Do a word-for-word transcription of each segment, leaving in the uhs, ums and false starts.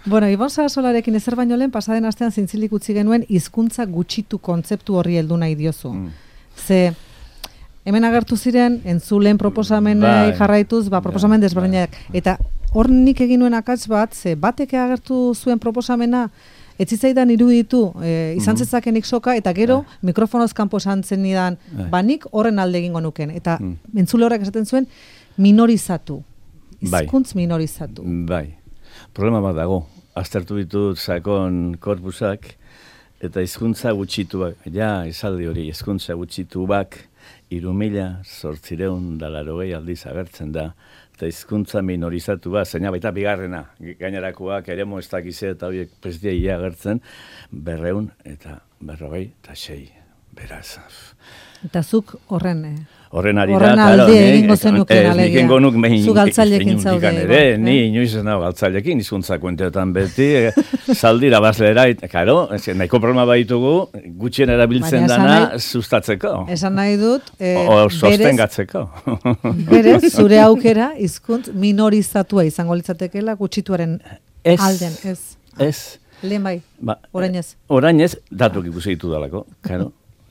Bueno, Ibon Sarasolarekin ezer baino lehen, pasaden astean zintzilik utzi genuen hizkuntza gutxitu kontzeptu horri heldu nahi diozu. Mm. Ze, hemen agertu ziren, entzulen proposamenei jarraituz, ba, proposamen desberdinak. Eta hor nik egin nuen akats bat, ze batek agertu zuen proposamena, ez zitzaidan iruditu, e, izan zezakenik soka, eta gero mikrofonoz kanpo esan zen nidan, ba nik horren alde egingo nuken. Eta entzule horrek esaten zuen, minorizatu. Hizkuntz minorizatu. Bai. Problema bat dago. Aztertu ditut sakon korpusak, eta hizkuntza gutxituak, ja, esaldi hori, hizkuntza gutxituak, hiru mila zortziehun eta laurogei aldiz agertzen da, eta hizkuntza minorizatu bat, zeina baita bigarrena, gainerakoak eremo ez dakize eta horiek prestiai agertzen, berreun eta berrogei eta sei, beraz. Eta zuk horren... Horren ari da, horren alde egingo zenuken alegia. Zu galtzailekin zaude. Ni inoiz ez nago galtzailekin, hizkuntza kuentetan beti, zaldira bazlera, karo, nahiko problema baitugu, gutxien erabiltzen dana sustatzeko. Esan nahi dut... O sostengatzeko. Berez, zure aukera, hizkuntz minorizatua izango litzatekeela gutxituaren alden, ez? Ez. Lehen bai, orain ez. Orain ez, datuk ikusi ditu dalako, karo.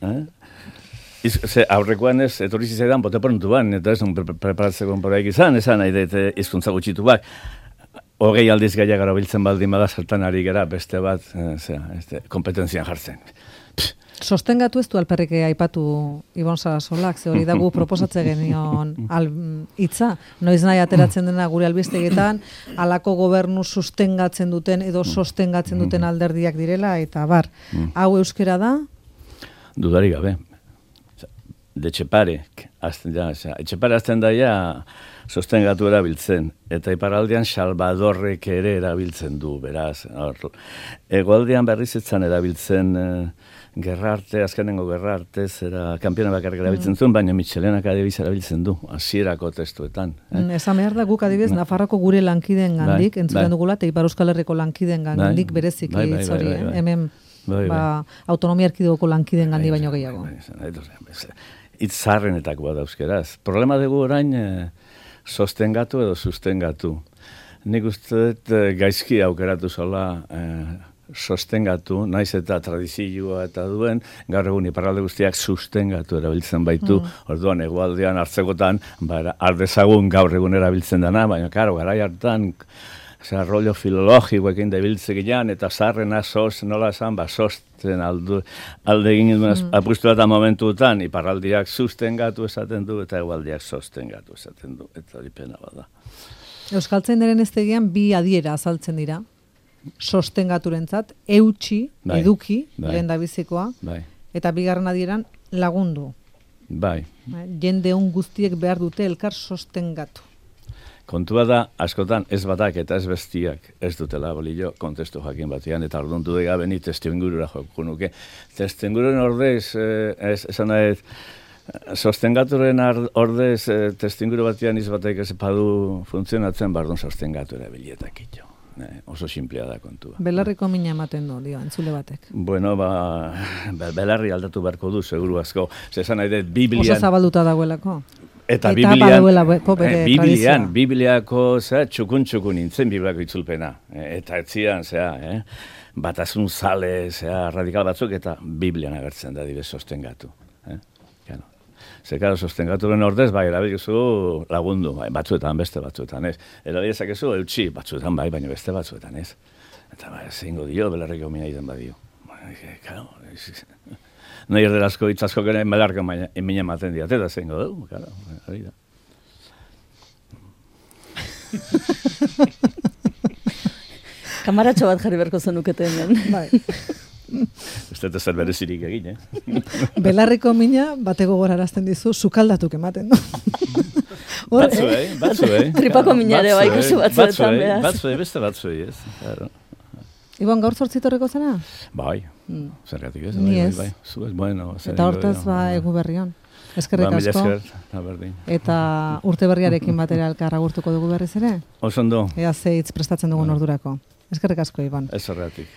Ze aurrekoan ez, etorri zizaidan, bote prontu ban, eta ez, preparatzeko poraik izan, esan nahi dut hizkuntza gutxitu bak. Hogei aldiz gaia gara biltzen baldin bada, zertan ari gara, beste bat, kompetentzian jartzen. Sostengatu ez du alperrik aipatu Ibon Sarasolak, ze hori dago proposatze genion hitza. Noiz nahi ateratzen dena gure albistegetan, halako gobernu sustengatzen duten edo sostengatzen duten alderdiak direla, eta bar, hau euskera da? Dudari gabe. De Etxeparek, Etxepare azten daia sostengatu erabiltzen, eta iparaldean Salvadorrek ere erabiltzen du, beraz. Egoaldean berriz etzan erabiltzen gerra arte, azkenengo gerra arte, zera kampiona bakarrik erabiltzen zuen, baina Michelenak adibidez erabiltzen du, hasierako testuetan. Esan behar da guk adibidez, Nafarroko gure lankideen gandik, entzuten dugula, eta Ipar Euskal Herriko lankideen gandik berezik hitz hori, hemen autonomia erkidegoko lankideen gandi baino gehiago. Itz zarrenetako bat euskeraz. Problema dugu orain sostengatu edo sustengatu. Nik uste dut gaizki aukeratu zola sostengatu, naiz eta tradizioa eta duen, gaur egun iparralde guztiak sustengatu erabiltzen baitu, orduan hegoaldean hartzekotan, ardezagun gaur egun erabiltzen dana, baina karo, garai hartan, Zer, rollo filologikoekin debiltze gilean, eta zarrena soz, nola esan, ba, sosten alde egin duen apustu eta momentuetan, iparraldiak sustengatu esaten du, eta egualdiak sostengatu esaten du, eta hori pena bada. Euskaltzainderen eztegian bi adiera azaltzen dira, sostengaturentzat, eutxi, eduki, lehen da bizikoa, eta bigarren adieran lagundu. Bai. Jende on guztiek behar dute elkar sostengatu. Kontua da, askotan ez batak eta ez bestiak ez dutela bolillo kontestu jakin batian, eta orduntu dega beni testu ingurura joko nuke. Testu ingururen ordez, esan nahi, sostengaturen ordez, testu inguru batian izbatek ez padu funtzionatzen, bardun sostengatu erabilietak ito. Oso simplea da kontua. Belarriko mina ematen du, dio, entzule batek. Bueno, ba, belarri aldatu beharko du, seguru asko. Esan nahi, Biblian... Oso zabalduta dagoelako. Eta Biblian, Biblian, Bibliako, zera, txukun-txukun nintzen Bibliako itzulpena. Eta etzian, zera, eh? batasun zale, zera, radikal batzuk, eta Biblian agertzen da dibe sostengatu. Eh? Zekaro, sostengaturen ordez, bai, erabilguzu lagundu, bai, batzuetan, beste batzuetan, ez. Erabilguzu, eutxi, batzuetan, bai, baina beste batzuetan, ez. Eta, bai, zingo dio, belarriko mina iden badio. Karo, no erderazko itzasko garen belarko emina ematen diate, da zengo dugu, karo, hori da. Kamaratxo bat jarri berko zenuketen. Bai. Uste eta zer berezirik egin, eh? Belarriko mina bateko gorarazten dizu, sukaldatuk ematen, no? Batzuei, batzuei. Tripako minare bai kusu batzuetan, behaz. Batzuei, beste batzuei, ez, karo. Ibon, gaur zortzitorreko zena? Bai, zergatik ez. Ni ez. Bueno, eta hortaz, ba, egu berrion. Eskerrik asko. Eta urte berriarekin batera elkarra gurtuko dugu berriz ere? Osondo. Ea ze hitz prestatzen dugun ordurako. Eskerrik asko, Ibon. Ez horretik.